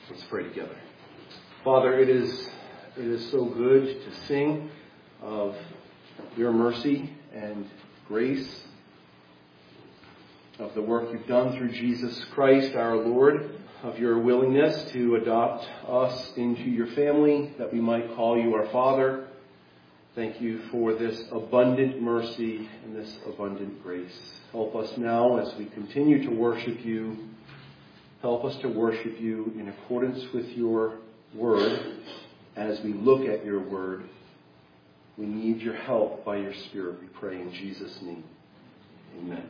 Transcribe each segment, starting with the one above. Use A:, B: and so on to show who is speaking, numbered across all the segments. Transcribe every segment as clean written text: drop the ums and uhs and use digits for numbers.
A: Let's pray together. Father, it is so good to sing of your mercy and grace, of the work you've done through Jesus Christ our Lord, of your willingness to adopt us into your family, that we might call you our Father. Thank you for this abundant mercy and this abundant grace. Help us now as we continue to worship you. Help us to worship you in accordance with your word. As we look at your word, we need your help by your Spirit, we pray in Jesus' name. Amen.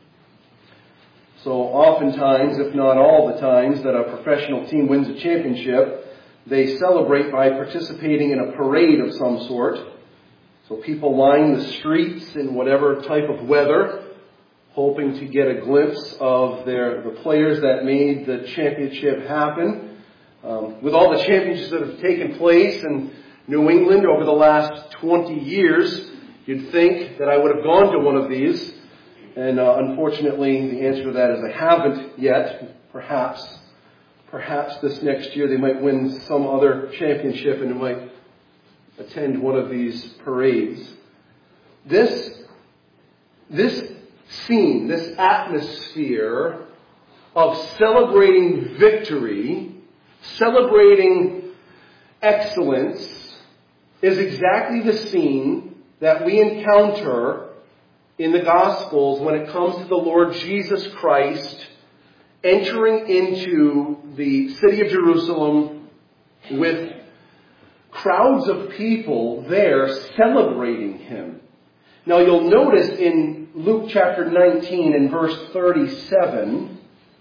A: So oftentimes, if not all the times, that a professional team wins a championship, they celebrate by participating in a parade of some sort. So people line the streets in whatever type of weather, hoping to get a glimpse of the players that made the championship happen. With all the championships that have taken place in New England over the last 20 years, you'd think that I would have gone to one of these. And unfortunately, the answer to that is I haven't yet. Perhaps this next year they might win some other championship and might attend one of these parades. This scene, this atmosphere of celebrating victory, celebrating excellence, is exactly the scene that we encounter in the Gospels when it comes to the Lord Jesus Christ entering into the city of Jerusalem with crowds of people there celebrating him. Now you'll notice in Luke chapter 19 and verse 37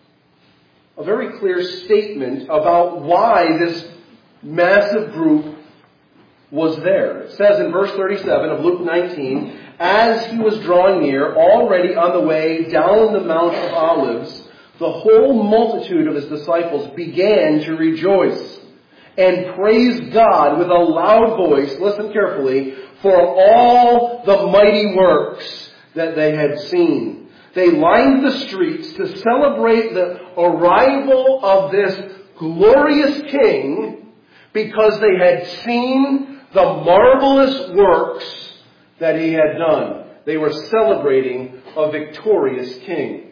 A: a very clear statement about why this massive group was there. It says in verse 37 of Luke 19, as he was drawing near, already on the way down the Mount of Olives, the whole multitude of his disciples began to rejoice and praise God with a loud voice, listen carefully, for all the mighty works that they had seen. They lined the streets to celebrate the arrival of this glorious king because they had seen the marvelous works that he had done. They were celebrating a victorious king.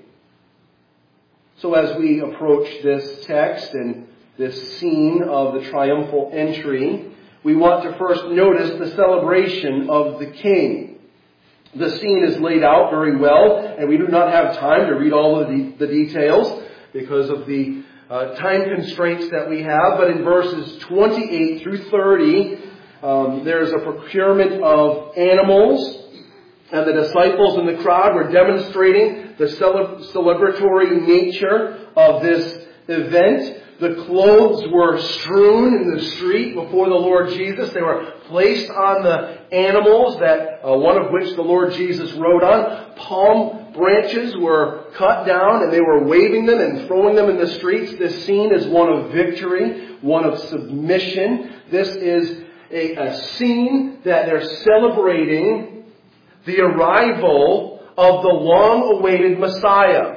A: So as we approach this text and this scene of the triumphal entry, we want to first notice the celebration of the king. The scene is laid out very well, and we do not have time to read all of the details because of the time constraints that we have. But in verses 28 through 30, there's a procurement of animals, and the disciples in the crowd were demonstrating the celebratory nature of this event. The clothes were strewn in the street before the Lord Jesus. They were placed on the animals, that one of which the Lord Jesus rode on. Palm branches were cut down, and they were waving them and throwing them in the streets. This scene is one of victory, one of submission. This is a scene that they're celebrating the arrival of the long-awaited Messiah.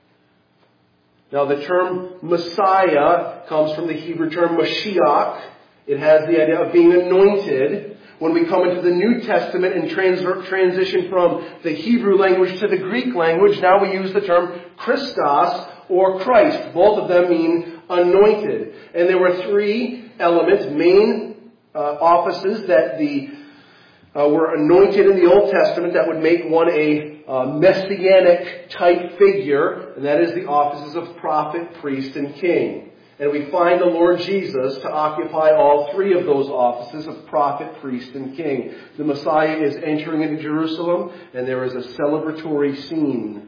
A: Now, the term Messiah comes from the Hebrew term Mashiach. It has the idea of being anointed. When we come into the New Testament and transition from the Hebrew language to the Greek language, now we use the term Christos or Christ. Both of them mean anointed. And there were three elements, main offices that were anointed in the Old Testament that would make one a messianic type figure, and that is the offices of prophet, priest, and king. And we find the Lord Jesus to occupy all three of those offices of prophet, priest, and king. The Messiah is entering into Jerusalem, and there is a celebratory scene.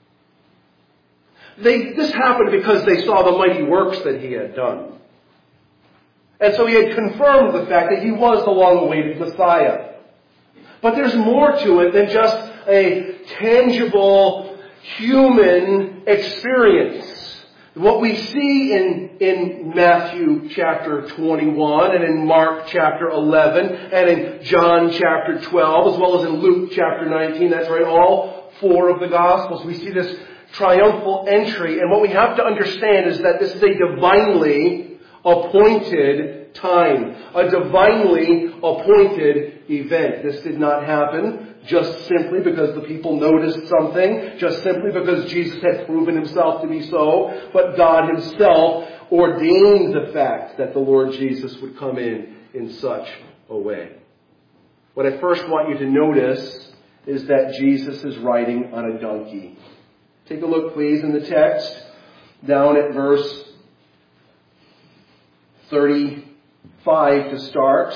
A: This happened because they saw the mighty works that he had done. And so he had confirmed the fact that he was the long-awaited Messiah. But there's more to it than just a tangible human experience. What we see in Matthew chapter 21 and in Mark chapter 11 and in John chapter 12 as well as in Luke chapter 19, that's right, all four of the Gospels, we see this triumphal entry. And what we have to understand is that this is a divinely appointed time, a divinely appointed event. This did not happen just simply because the people noticed something, just simply because Jesus had proven himself to be so, but God himself ordained the fact that the Lord Jesus would come in such a way. What I first want you to notice is that Jesus is riding on a donkey. Take a look, please, in the text, down at verse 35 to start.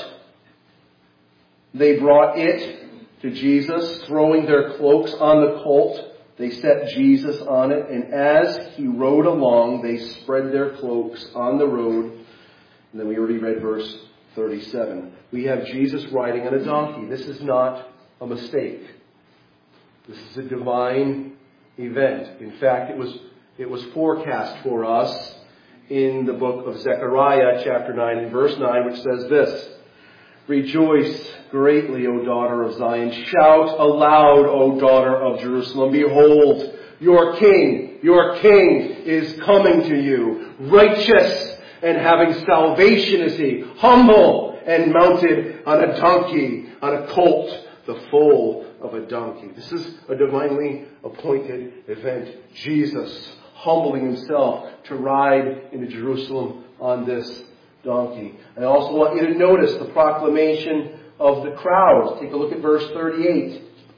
A: They brought it to Jesus, throwing their cloaks on the colt. They set Jesus on it, and as he rode along, they spread their cloaks on the road. And then we already read verse 37. We have Jesus riding on a donkey. This is not a mistake. This is a divine event. In fact, it was forecast for us in the book of Zechariah, chapter 9 and verse 9, which says this: Rejoice greatly, O daughter of Zion. Shout aloud, O daughter of Jerusalem. Behold, your king is coming to you. Righteous and having salvation is he. Humble and mounted on a donkey, on a colt, the foal of a donkey. This is a divinely appointed event. Jesus humbling himself to ride into Jerusalem on this donkey. I also want you to notice the proclamation of the crowds. Take a look at verse 38.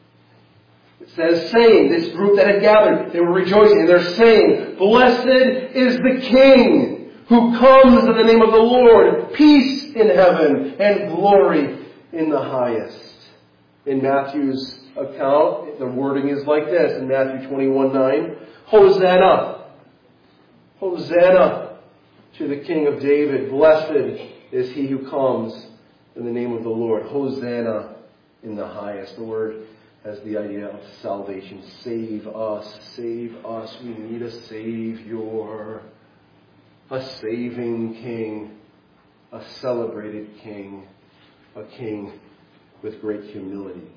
A: It says, saying, this group that had gathered, they were rejoicing, and they're saying, Blessed is the King who comes in the name of the Lord, peace in heaven and glory in the highest. In Matthew's account, the wording is like this, in Matthew 21:9, Hosanna! Hosanna to the King of David. Blessed is he who comes in the name of the Lord. Hosanna in the highest. The word has the idea of salvation. Save us. Save us. We need a Savior. A saving King. A celebrated King. A King with great humility.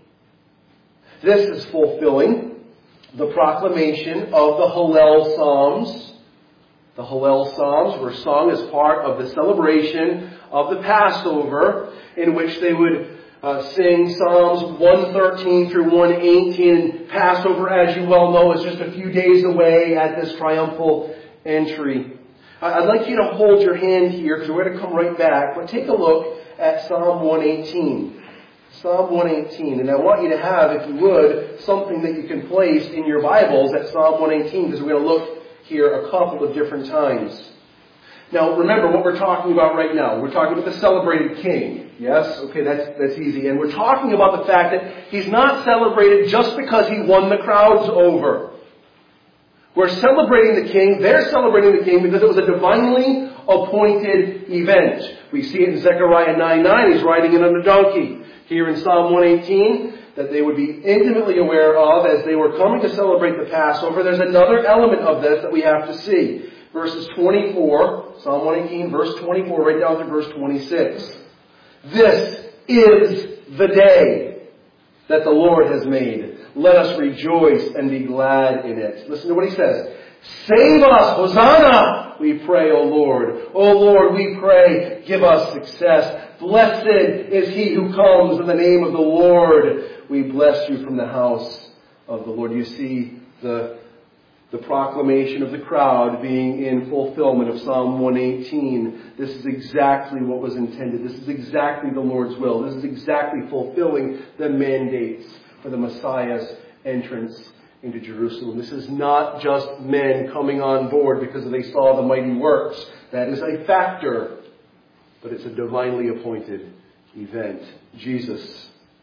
A: This is fulfilling the proclamation of the Hallel Psalms. The Hallel Psalms were sung as part of the celebration of the Passover, in which they would sing Psalms 113 through 118. Passover, as you well know, is just a few days away at this triumphal entry. I'd like you to hold your hand here, because we're going to come right back, but take a look at Psalm 118. Psalm 118. And I want you to have, if you would, something that you can place in your Bibles at Psalm 118, because we're going to look here a couple of different times. Now, remember what we're talking about right now. We're talking about the celebrated king. Yes? Okay, that's easy. And we're talking about the fact that he's not celebrated just because he won the crowds over. We're celebrating the king. They're celebrating the king because it was a divinely appointed event. We see it in Zechariah 9:9. He's riding in on a donkey. Here in Psalm 118, that they would be intimately aware of as they were coming to celebrate the Passover. There's another element of this that we have to see. Verses 24, Psalm 118, verse 24, right down to verse 26. This is the day that the Lord has made. Let us rejoice and be glad in it. Listen to what he says. Save us, Hosanna, we pray, O Lord. O Lord, we pray, give us success. Blessed is he who comes in the name of the Lord. We bless you from the house of the Lord. You see the proclamation of the crowd being in fulfillment of Psalm 118. This is exactly what was intended. This is exactly the Lord's will. This is exactly fulfilling the mandates for the Messiah's entrance into Jerusalem. This is not just men coming on board because they saw the mighty works. That is a factor, but it's a divinely appointed event. Jesus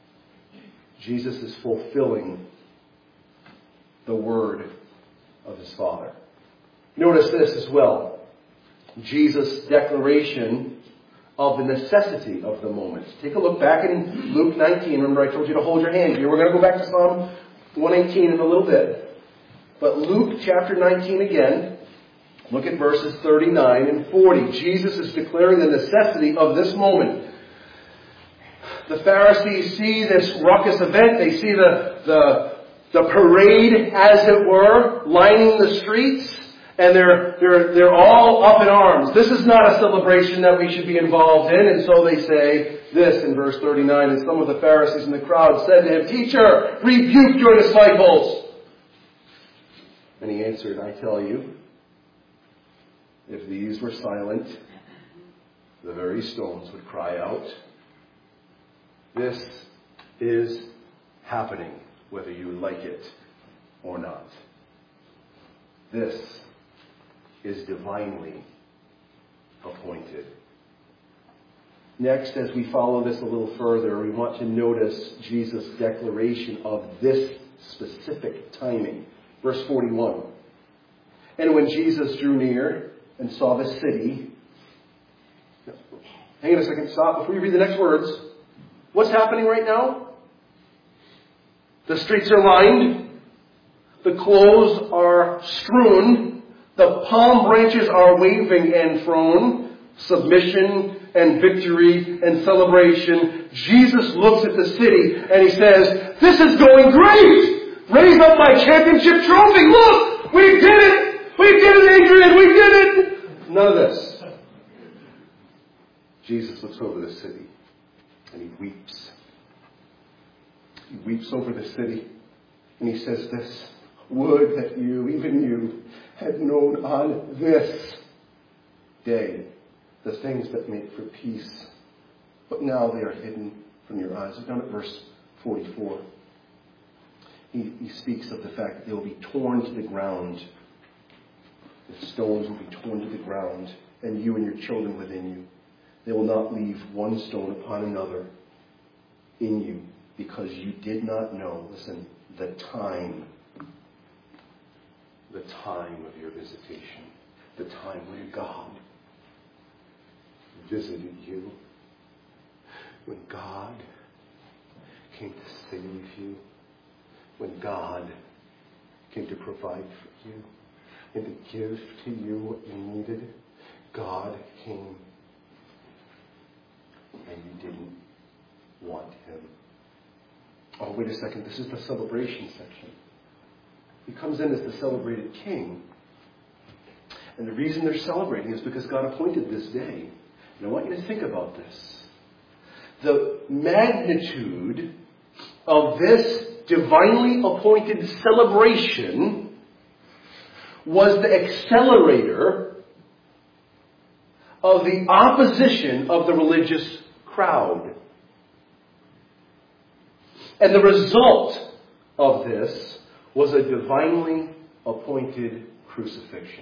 A: is fulfilling the word of his Father. Notice this as well. Jesus' declaration of the necessity of the moment. Take a look back in Luke 19. Remember I told you to hold your hand here. We're going to go back to Psalm 118 in a little bit. But Luke chapter 19 again. Look at verses 39 and 40. Jesus is declaring the necessity of this moment. The Pharisees see this ruckus event. They see the parade, as it were, lining the streets. And they're all up in arms. This is not a celebration that we should be involved in. And so they say this in verse 39. And some of the Pharisees in the crowd said to him, "Teacher, rebuke your disciples." And he answered, "I tell you, if these were silent, the very stones would cry out." This is happening, whether you like it or not. This is divinely appointed. Next, as we follow this a little further, we want to notice Jesus' declaration of this specific timing. Verse 41. And when Jesus drew near and saw the city... Hang on a second, stop before you read the next words. What's happening right now? The streets are lined. The clothes are strewn. The palm branches are waving and thrown. Submission and victory and celebration. Jesus looks at the city and he says, "This is going great! Raise up my championship trophy! Look! We did it! We did it, Adrian! We did it!" None of this. Jesus looks over the city and he weeps. He weeps over the city and he says this, "Would that you, even you, had known on this day the things that make for peace. But now they are hidden from your eyes." Look down at verse 44. He speaks of the fact that they will be torn to the ground. The stones will be torn to the ground, and you and your children within you. They will not leave one stone upon another in you, because you did not know, listen, the time of your visitation, the time when God visited you, when God came to save you, when God came to provide for you and to give to you what you needed. God came and you didn't want him. Oh, wait a second, this is the celebration section. He comes in as the celebrated king. And the reason they're celebrating is because God appointed this day. And I want you to think about this. The magnitude of this divinely appointed celebration was the accelerator of the opposition of the religious crowd. And the result of this was a divinely appointed crucifixion.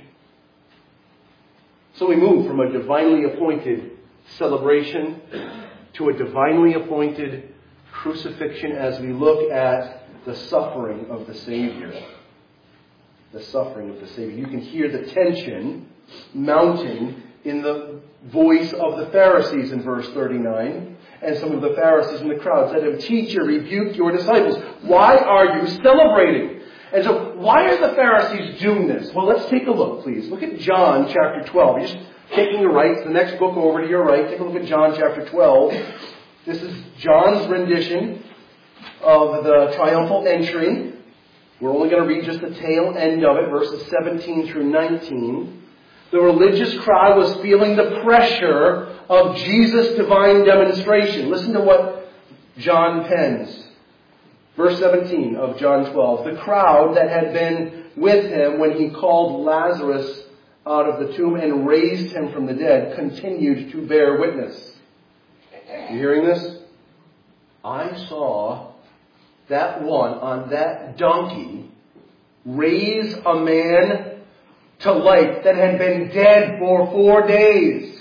A: So we move from a divinely appointed celebration to a divinely appointed crucifixion as we look at the suffering of the Savior. The suffering of the Savior. You can hear the tension mounting in the voice of the Pharisees in verse 39. And some of the Pharisees in the crowd said to him, "Teacher, rebuke your disciples. Why are you celebrating?" And so, why are the Pharisees doing this? Well, let's take a look, please. Look at John chapter 12. You're just taking the right, the next book over to your right. Take a look at John chapter 12. This is John's rendition of the triumphal entry. We're only going to read just the tail end of it, verses 17 through 19. The religious crowd was feeling the pressure of Jesus' divine demonstration. Listen to what John pens. Verse 17 of John 12. The crowd that had been with him when he called Lazarus out of the tomb and raised him from the dead continued to bear witness. You hearing this? "I saw that one on that donkey raise a man to life that had been dead for 4 days."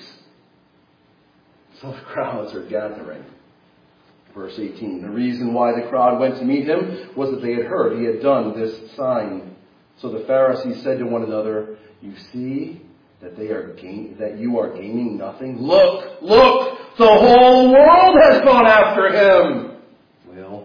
A: So the crowds are gathering. Verse 18. The reason why the crowd went to meet him was that they had heard he had done this sign. So the Pharisees said to one another, "You see that that you are gaining nothing? Look! The whole world has gone after him!" Well,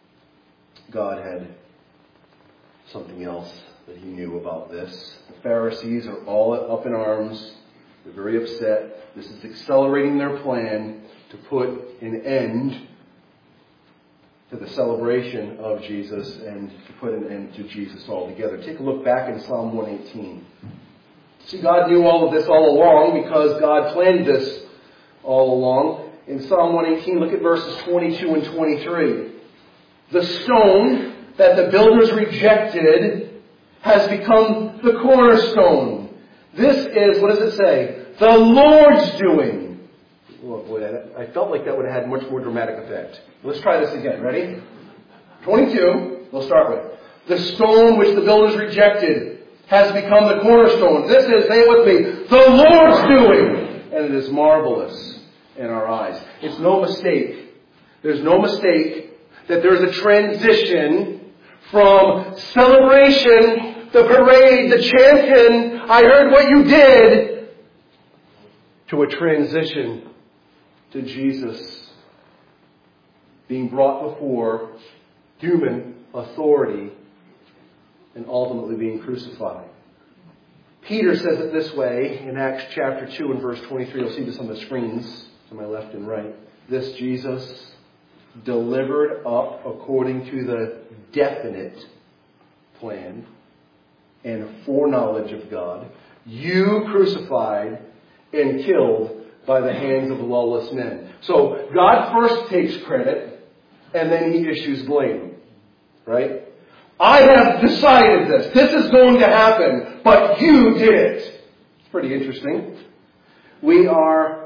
A: God had something else that he knew about this. The Pharisees are all up in arms. They're very upset. This is accelerating their plan to put an end to the celebration of Jesus and to put an end to Jesus altogether. Take a look back in Psalm 118. See, God knew all of this all along because God planned this all along. In Psalm 118, look at verses 22 and 23. The stone that the builders rejected has become the cornerstone. This is, what does it say? The Lord's doing. Oh boy, I felt like that would have had much more dramatic effect. Let's try this again. Ready? 22, we'll start with. The stone which the builders rejected has become the cornerstone. This is, say it with me, the Lord's doing. And it is marvelous in our eyes. It's no mistake. There's no mistake that there's a transition from celebration, the parade, the chanting, I heard what you did, to a transition to Jesus being brought before human authority and ultimately being crucified. Peter says it this way in Acts chapter 2 and verse 23. You'll see this on the screens to my left and right. This Jesus, delivered up according to the definite plan and foreknowledge of God, you crucified and killed by the hands of lawless men. So God first takes credit and then He issues blame. Right? I have decided this. This is going to happen, but you did it. It's pretty interesting. We're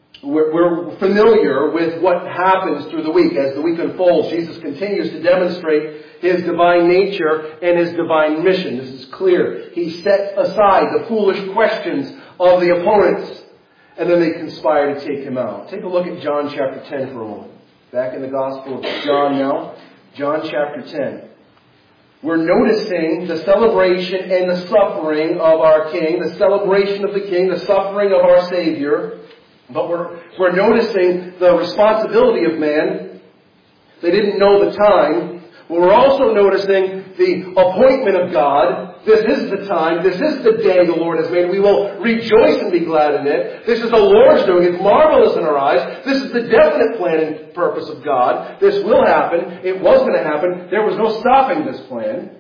A: familiar with what happens through the week. As the week unfolds, Jesus continues to demonstrate His divine nature and His divine mission. This is clear. He set aside the foolish questions of the opponents, and then they conspire to take Him out. Take a look at John chapter 10 for a moment. Back in the Gospel of John now. John chapter 10. We're noticing the celebration and the suffering of our King, the celebration of the King, the suffering of our Savior. But we're noticing the responsibility of man. They didn't know the time. But we're also noticing the appointment of God. This is the time. This is the day the Lord has made. We will rejoice and be glad in it. This is the Lord's doing. It's marvelous in our eyes. This is the definite plan and purpose of God. This will happen. It was going to happen. There was no stopping this plan.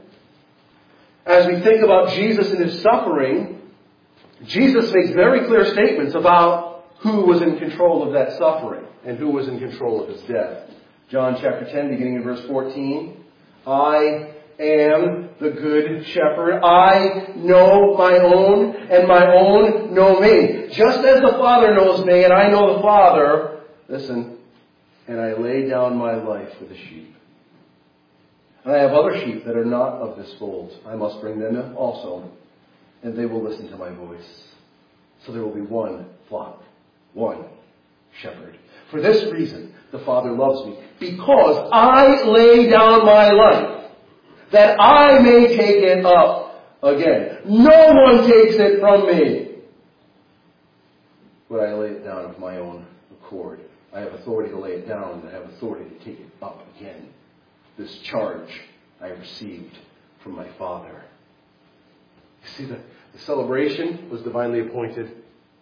A: As we think about Jesus and His suffering, Jesus makes very clear statements about who was in control of that suffering and who was in control of His death. John chapter 10, beginning in verse 14. I am the good shepherd. I know my own, and my own know me. Just as the Father knows me, and I know the Father, listen, and I lay down my life for the sheep. And I have other sheep that are not of this fold. I must bring them also, and they will listen to my voice. So there will be one flock, one shepherd. For this reason, the Father loves me, because I lay down my life, that I may take it up again. No one takes it from me, but I lay it down of my own accord. I have authority to lay it down, and I have authority to take it up again. This charge I received from my Father. You see, the celebration was divinely appointed,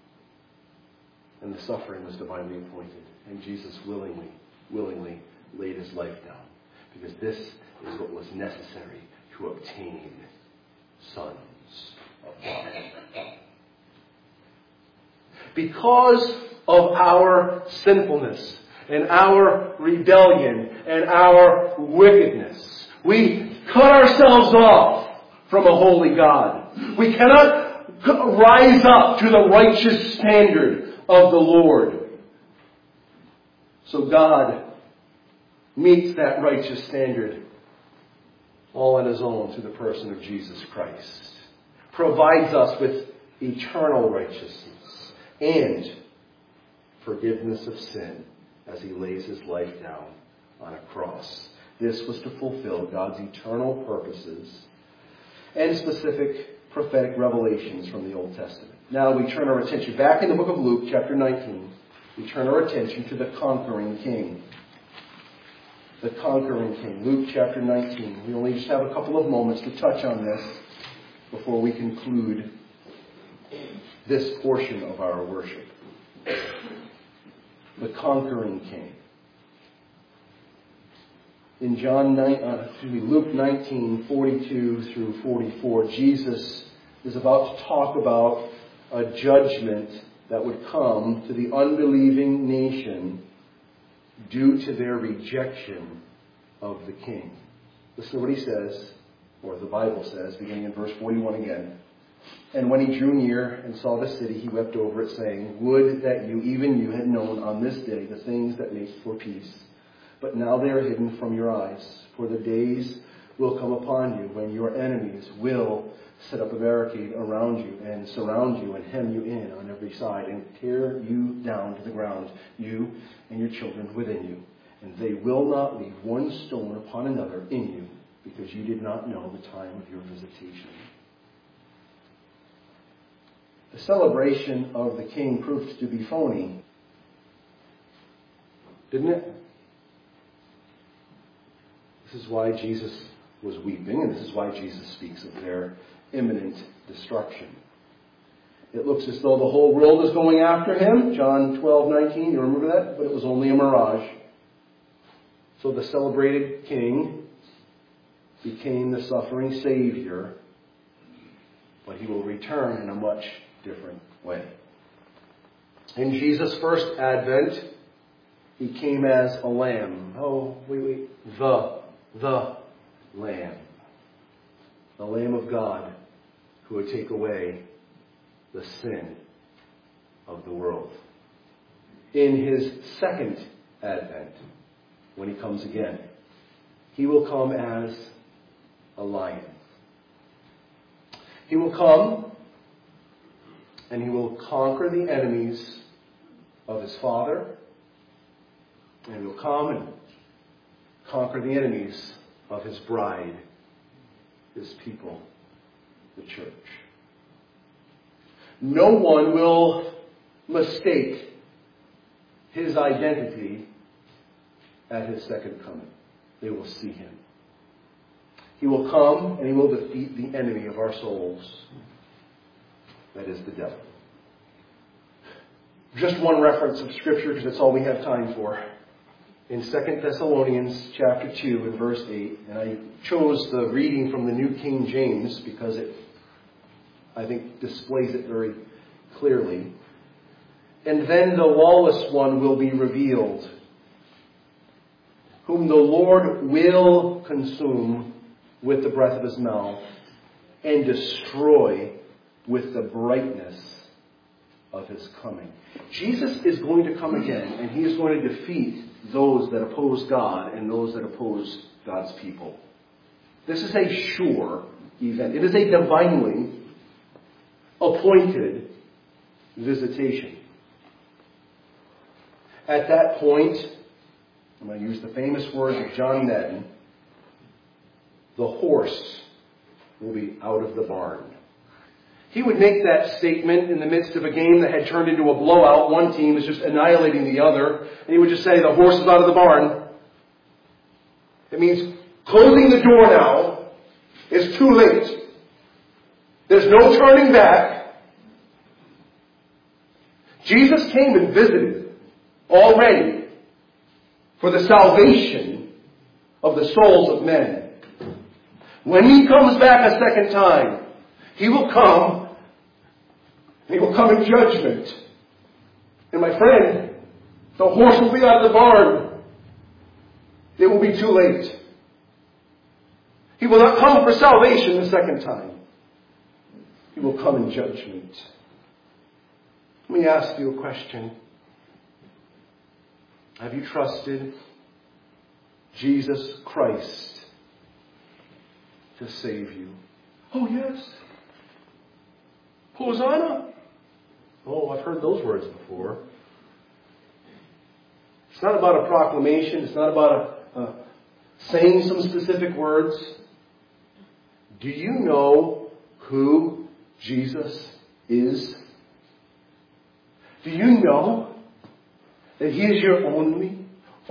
A: and the suffering was divinely appointed. And Jesus willingly laid His life down, because this is what was necessary to obtain sons of God. Because of our sinfulness and our rebellion and our wickedness, we cut ourselves off from a holy God. We cannot rise up to the righteous standard of the Lord. So God meets that righteous standard all on His own through the person of Jesus Christ. Provides us with eternal righteousness and forgiveness of sin as He lays His life down on a cross. This was to fulfill God's eternal purposes and specific prophetic revelations from the Old Testament. Now we turn our attention back in the book of Luke, chapter 19. We turn our attention to the conquering King. The conquering King. Luke chapter 19. We only just have a couple of moments to touch on this before we conclude this portion of our worship. The conquering King. In Luke 19, 42 through 44, Jesus is about to talk about a judgment that would come to the unbelieving nation due to their rejection of the king. Listen to what he says, or the Bible says, beginning in verse 41 again. And when he drew near and saw the city, he wept over it, saying, Would that you, even you, had known on this day the things that make for peace. But now they are hidden from your eyes. For the days will come upon you when your enemies will set up a barricade around you and surround you and hem you in on every side and tear you down to the ground, you and your children within you. And they will not leave one stone upon another in you, because you did not know the time of your visitation. The celebration of the king proved to be phony, didn't it? This is why Jesus was weeping, and this is why Jesus speaks of their imminent destruction. It looks as though the whole world is going after him. John 12:19, you remember that? But it was only a mirage. So the celebrated king became the suffering Savior, but he will return in a much different way. In Jesus' first advent, he came as a lamb. The Lamb. The Lamb of God who would take away the sin of the world. In his second advent, when he comes again, he will come as a lion. He will come and he will conquer the enemies of his Father, and he will come and conquer the enemies of his bride, his people, the church. No one will mistake his identity at his second coming. They will see him. He will come and he will defeat the enemy of our souls. That is the devil. Just one reference of Scripture, because that's all we have time for. In 2 Thessalonians chapter 2 and verse 8, and I chose the reading from the New King James because it, I think, displays it very clearly. And then the lawless one will be revealed, whom the Lord will consume with the breath of his mouth and destroy with the brightness of his coming. Jesus is going to come again, and he is going to defeat those that oppose God and those that oppose God's people. This is a sure event. It is a divinely appointed visitation. At that point, I'm going to use the famous words of John Neden, the horse will be out of the barn. He would make that statement in the midst of a game that had turned into a blowout. One team is just annihilating the other. And he would just say, the horse is out of the barn. It means closing the door now is too late. There's no turning back. Jesus came and visited already for the salvation of the souls of men. When he comes back a second time, he will come, and he will come in judgment. And my friend, the horse will be out of the barn. It will be too late. He will not come for salvation the second time. He will come in judgment. Let me ask you a question. Have you trusted Jesus Christ to save you? Oh, yes. Hosanna. Oh, I've heard those words before. It's not about a proclamation. It's not about saying some specific words. Do you know who Jesus is? Do you know that he is your only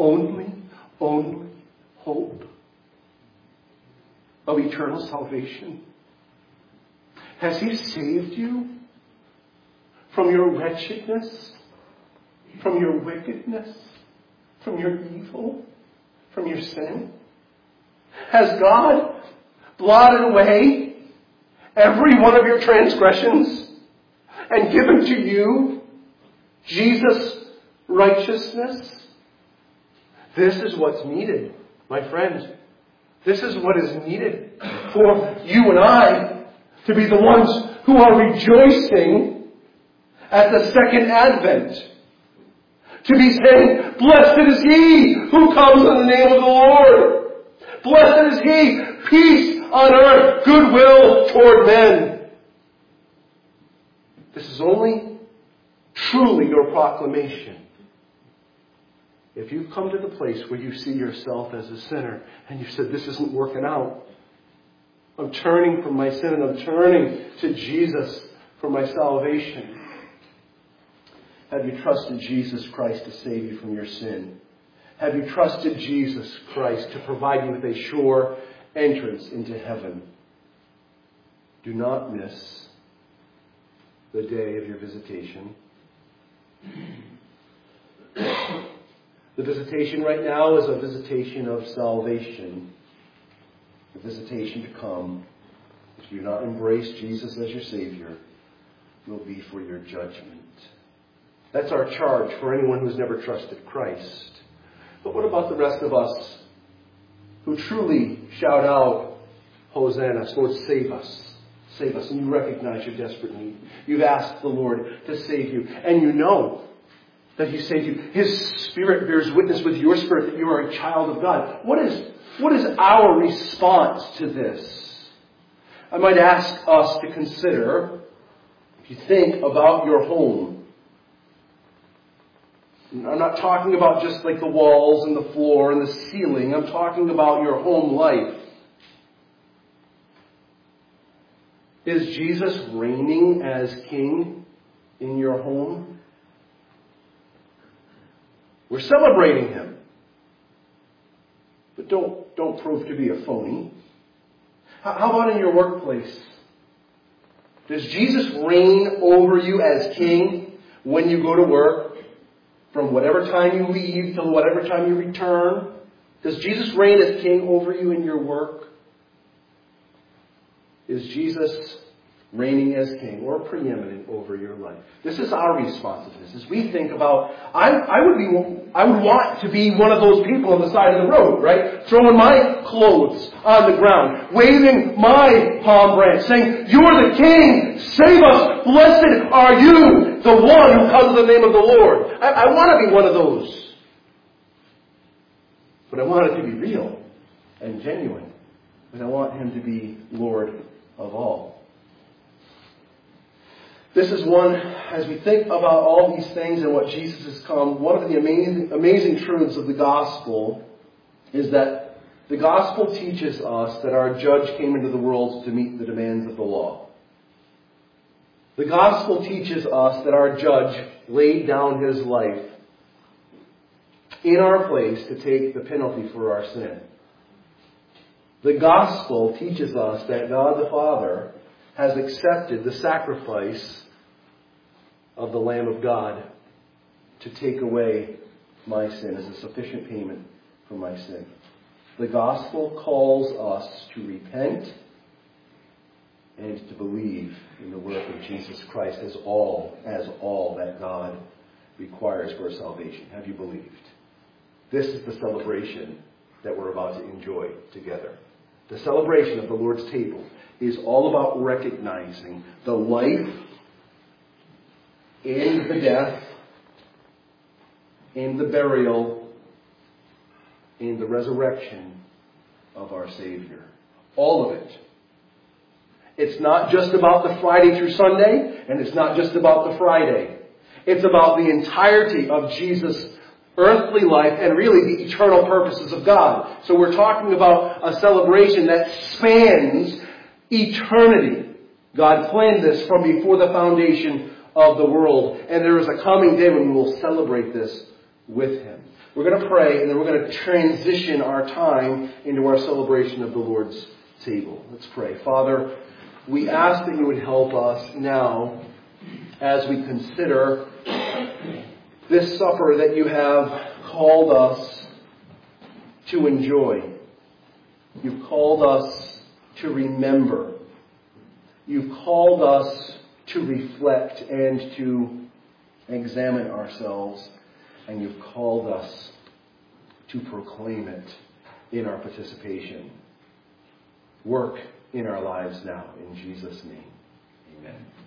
A: hope of eternal salvation? Has he saved you from your wretchedness, from your wickedness, from your evil, from your sin? Has God blotted away every one of your transgressions and given to you Jesus' righteousness? This is what's needed, my friend. This is what is needed for you and I to be the ones who are rejoicing at the second advent. To be saying, blessed is he who comes in the name of the Lord. Blessed is he, peace on earth, goodwill toward men. This is only truly your proclamation if you've come to the place where you see yourself as a sinner and you said, this isn't working out. I'm turning from my sin and I'm turning to Jesus for my salvation. Have you trusted Jesus Christ to save you from your sin? Have you trusted Jesus Christ to provide you with a sure entrance into heaven? Do not miss the day of your visitation. The visitation right now is a visitation of salvation. A visitation to come. If you do not embrace Jesus as your Savior, will be for your judgment. That's our charge for anyone who's never trusted Christ. But what about the rest of us who truly shout out, Hosanna, Lord, save us. Save us. And you recognize your desperate need. You've asked the Lord to save you. And you know that He saved you. His Spirit bears witness with your spirit that you are a child of God. What is our response to this? I might ask us to consider, if you think about your home. I'm not talking about just like the walls and the floor and the ceiling. I'm talking about your home life. Is Jesus reigning as King in your home? We're celebrating Him. But don't prove to be a phony. How about in your workplace? Does Jesus reign over you as King when you go to work? From whatever time you leave till whatever time you return? Does Jesus reign as King over you in your work? Is Jesus reigning as King or preeminent over your life? This is our responsiveness. As we think about, I would want to be one of those people on the side of the road, right? Throwing my clothes on the ground, waving my palm branch, saying, "You are the King! Save us! Blessed are you, the one who comes in the name of the Lord." I want to be one of those. But I want it to be real and genuine. And I want Him to be Lord of all. This is one, as we think about all these things and what Jesus has come, one of the amazing truths of the gospel is that the gospel teaches us that our judge came into the world to meet the demands of the law. The gospel teaches us that our judge laid down his life in our place to take the penalty for our sin. The gospel teaches us that God the Father has accepted the sacrifice of the Lamb of God to take away my sin as a sufficient payment for my sin. The gospel calls us to repent and to believe in the work of Jesus Christ as all that God requires for salvation. Have you believed? This is the celebration that we're about to enjoy together. The celebration of the Lord's table is all about recognizing the life and the death and the burial and the resurrection of our Savior. All of it. It's not just about the Friday through Sunday, and it's not just about the Friday. It's about the entirety of Jesus' earthly life and really the eternal purposes of God. So we're talking about a celebration that spans eternity. God planned this from before the foundation of the world. And there is a coming day when we will celebrate this with Him. We're going to pray, and then we're going to transition our time into our celebration of the Lord's table. Let's pray. Father, we ask that you would help us now as we consider this supper that you have called us to enjoy. You've called us to remember. You've called us to reflect and to examine ourselves, and you've called us to proclaim it in our participation. Work in our lives now. In Jesus' name, amen.